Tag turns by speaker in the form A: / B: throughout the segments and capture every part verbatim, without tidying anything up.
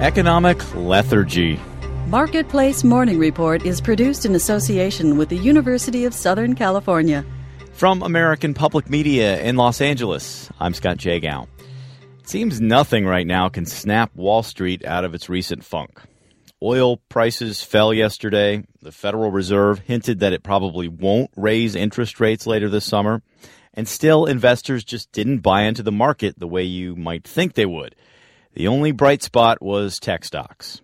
A: Economic lethargy.
B: Marketplace Morning Report is produced in association with the University of Southern California.
A: From American Public Media in Los Angeles, I'm Scott Jagow. It seems nothing right now can snap Wall Street out of its recent funk. Oil prices fell yesterday. The Federal Reserve hinted that it probably won't raise interest rates later this summer. And still, investors just didn't buy into the market the way you might think they would. The only bright spot was tech stocks.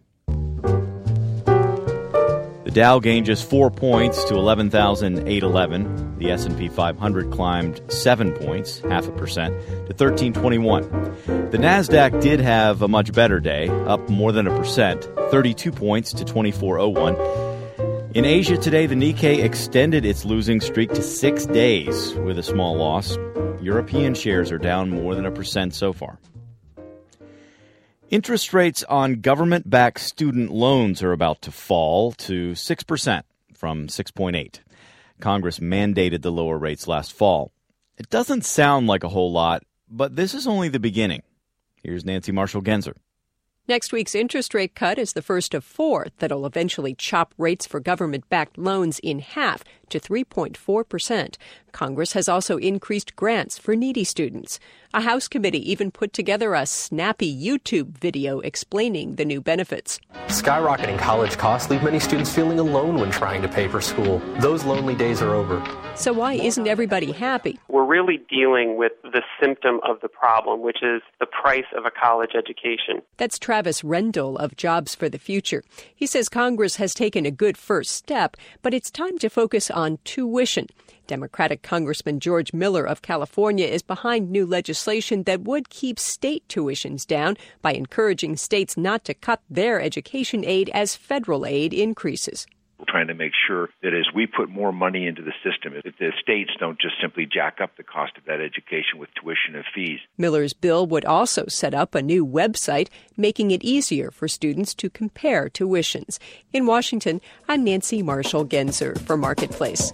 A: The Dow gained just four points to eleven thousand eight hundred eleven. The S and P five hundred climbed seven points, half a percent, to thirteen twenty-one. The Nasdaq did have a much better day, up more than a percent, thirty-two points to twenty-four oh one. In Asia today, the Nikkei extended its losing streak to six days with a small loss. European shares are down more than a percent so far. Interest rates on government-backed student loans are about to fall to six percent from six point eight. Congress mandated the lower rates last fall. It doesn't sound like a whole lot, but this is only the beginning. Here's Nancy Marshall-Genzer.
C: Next week's interest rate cut is the first of four that'll eventually chop rates for government-backed loans in half to three point four percent. Congress has also increased grants for needy students. A House committee even put together a snappy YouTube video explaining the new benefits.
D: Skyrocketing college costs leave many students feeling alone when trying to pay for school. Those lonely days are over.
C: So why isn't everybody happy?
E: We're really dealing with the symptom of the problem, which is the price of a college education.
C: That's Travis Rendell of Jobs for the Future. He says Congress has taken a good first step, but it's time to focus on tuition. Democratic Congressman George Miller of California is behind new legislation that would keep state tuitions down by encouraging states not to cut their education aid as federal aid increases.
F: We're trying to make sure that as we put more money into the system, that the states don't just simply jack up the cost of that education with tuition and fees.
C: Miller's bill would also set up a new website, making it easier for students to compare tuitions. In Washington, I'm Nancy Marshall-Genzer for Marketplace.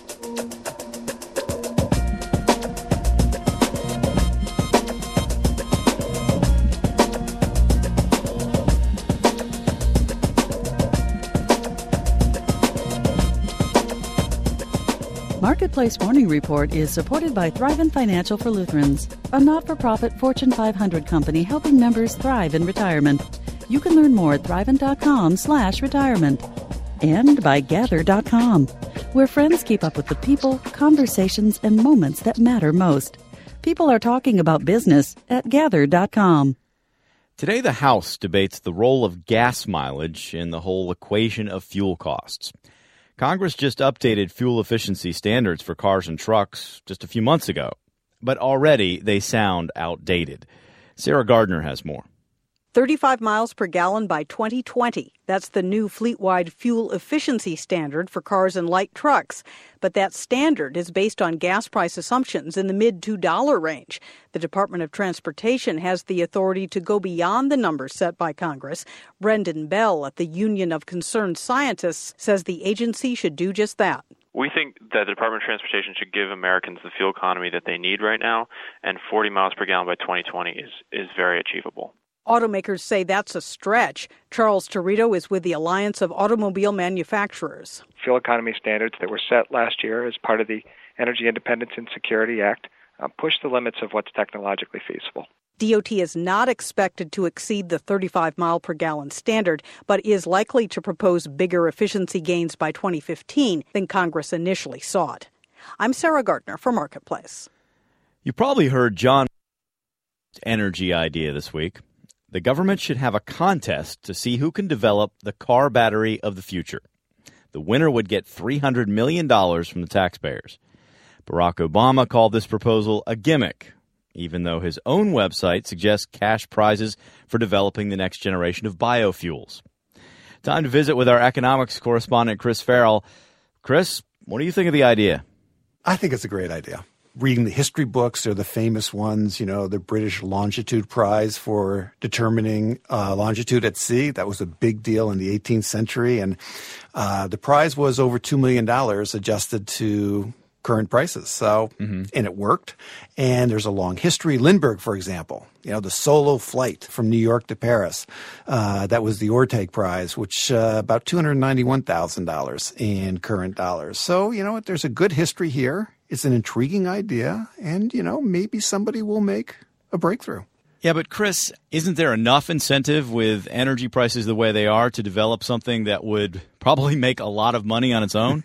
B: Marketplace Morning Report is supported by Thrivent Financial for Lutherans, a not-for-profit Fortune five hundred company helping members thrive in retirement. You can learn more at thrivent.com slash retirement. And by Gather dot com, where friends keep up with the people, conversations, and moments that matter most. People are talking about business at Gather dot com.
A: Today, the House debates the role of gas mileage in the whole equation of fuel costs. Congress just updated fuel efficiency standards for cars and trucks just a few months ago, but already they sound outdated. Sarah Gardner has more.
G: thirty-five miles per gallon by twenty twenty. That's the new fleet-wide fuel efficiency standard for cars and light trucks. But that standard is based on gas price assumptions in the mid two dollars range. The Department of Transportation has the authority to go beyond the numbers set by Congress. Brendan Bell at the Union of Concerned Scientists says the agency should do just that.
H: We think that the Department of Transportation should give Americans the fuel economy that they need right now, and forty miles per gallon by twenty twenty is, is very achievable.
G: Automakers say that's a stretch. Charles Torito is with the Alliance of Automobile Manufacturers.
I: Fuel economy standards that were set last year as part of the Energy Independence and Security Act uh, push the limits of what's technologically feasible.
G: D O T is not expected to exceed the thirty-five mile per gallon standard, but is likely to propose bigger efficiency gains by twenty fifteen than Congress initially sought. I'm Sarah Gardner for Marketplace.
A: You probably heard John's energy idea this week. The government should have a contest to see who can develop the car battery of the future. The winner would get three hundred million dollars from the taxpayers. Barack Obama called this proposal a gimmick, even though his own website suggests cash prizes for developing the next generation of biofuels. Time to visit with our economics correspondent, Chris Farrell. Chris, what do you think of the idea?
J: I think it's a great idea. Reading the history books, they're the famous ones, you know, the British Longitude Prize for determining uh, longitude at sea. That was a big deal in the eighteenth century. And uh, the prize was over two million dollars adjusted to current prices. So, mm-hmm. and it worked. And there's a long history. Lindbergh, for example, you know, the solo flight from New York to Paris, uh, that was the Orteig Prize, which uh, about two hundred ninety-one thousand dollars in current dollars. So, you know what, there's a good history here. It's an intriguing idea. And, you know, maybe somebody will make a breakthrough.
A: Yeah, but Chris, isn't there enough incentive with energy prices the way they are to develop something that would probably make a lot of money on its own?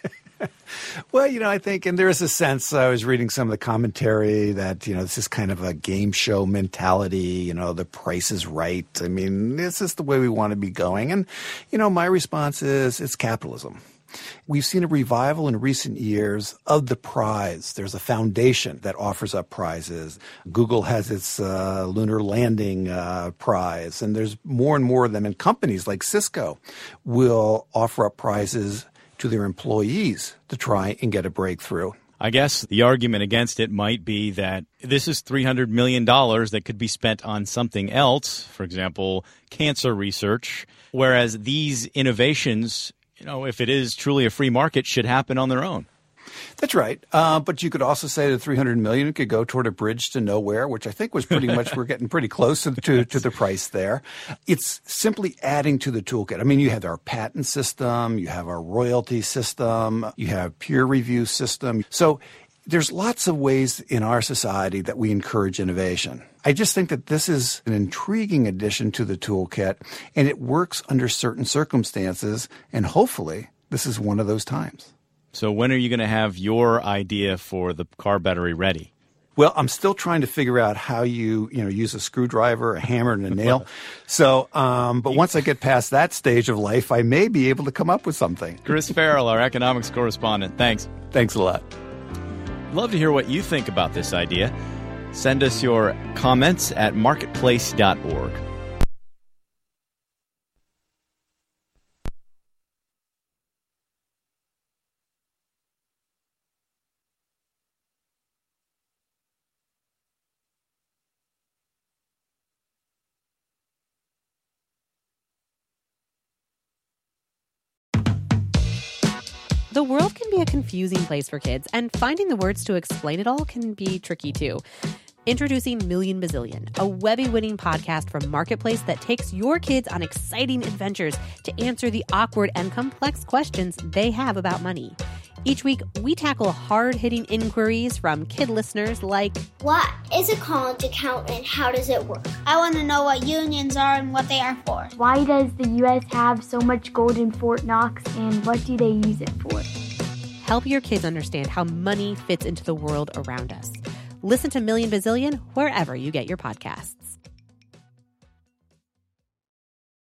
J: Well, you know, I think, and there is a sense, I was reading some of the commentary that, you know, this is kind of a game show mentality, you know, the price is right. I mean, this is the way we want to be going. And, you know, my response is it's capitalism. We've seen a revival in recent years of the prize. There's a foundation that offers up prizes. Google has its uh, lunar landing uh, prize, and there's more and more of them. And companies like Cisco will offer up prizes to their employees to try and get a breakthrough.
A: I guess the argument against it might be that this is three hundred million dollars that could be spent on something else, for example, cancer research, whereas these innovations, you know, if it is truly a free market, should happen on their own.
J: That's right. Uh, but you could also say that three hundred million dollars could go toward a bridge to nowhere, which I think was pretty much, we're getting pretty close to, to, to the price there. It's simply adding to the toolkit. I mean, you have our patent system, you have our royalty system, you have peer review system. So there's lots of ways in our society that we encourage innovation. I just think that this is an intriguing addition to the toolkit, and it works under certain circumstances, and hopefully this is one of those times.
A: So when are you going to have your idea for the car battery ready?
J: Well, I'm still trying to figure out how you, you know, use a screwdriver, a hammer, and a nail. So, um, but once I get past that stage of life, I may be able to come up with something.
A: Chris Farrell, our economics correspondent. Thanks.
J: Thanks a lot.
A: Love to hear what you think about this idea. Send us your comments at marketplace dot org.
K: The world can be a confusing place for kids, and finding the words to explain it all can be tricky too. Introducing Million Bazillion, a Webby-winning podcast from Marketplace that takes your kids on exciting adventures to answer the awkward and complex questions they have about money. Each week, we tackle hard-hitting inquiries from kid listeners like,
L: what is a college account and how does it work? I want to know what unions are and what they are for.
M: Why does the U S have so much gold in Fort Knox and what do they use it for?
K: Help your kids understand how money fits into the world around us. Listen to Million Bazillion wherever you get your podcasts.